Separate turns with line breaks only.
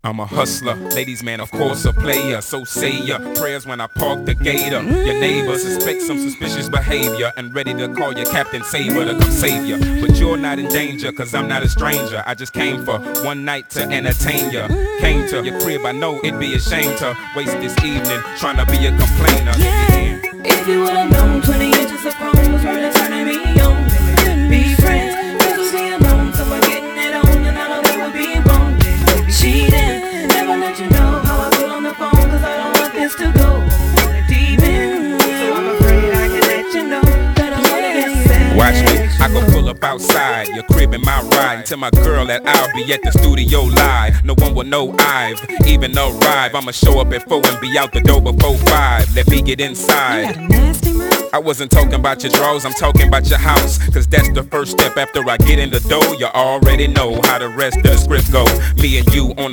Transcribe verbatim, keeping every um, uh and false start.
I'm a hustler, ladies man, of course a player. So say your prayers when I park the gator. Your neighbor suspects some suspicious behavior and ready to call your Captain Saver to come save you. But you're not in danger, cause I'm not a stranger. I just came for one night to entertain you. Came to your crib, I know it'd be a shame to waste this evening trying to be a complainer.
Yeah, if you would've known twenty inches of chrome was really turning me on, then we couldn't be friends. Cause we alone, so we're getting it on, and I know that we're being wrong. Yeah, cheating. You know how I feel on the phone, cause I don't want this to go deep in. So I'm afraid I can let you know that I wanna get sex.
Watch me, I go pull up outside your crib in my ride. Tell my girl that I'll be at the studio live. No one will know I've even arrived. I'ma show up at four and be out the door before five. Let me get inside. I wasn't talking about your drawers, I'm talking about your house. Cause that's the first step after I get in the door. You already know how the rest of the script go. Me and you on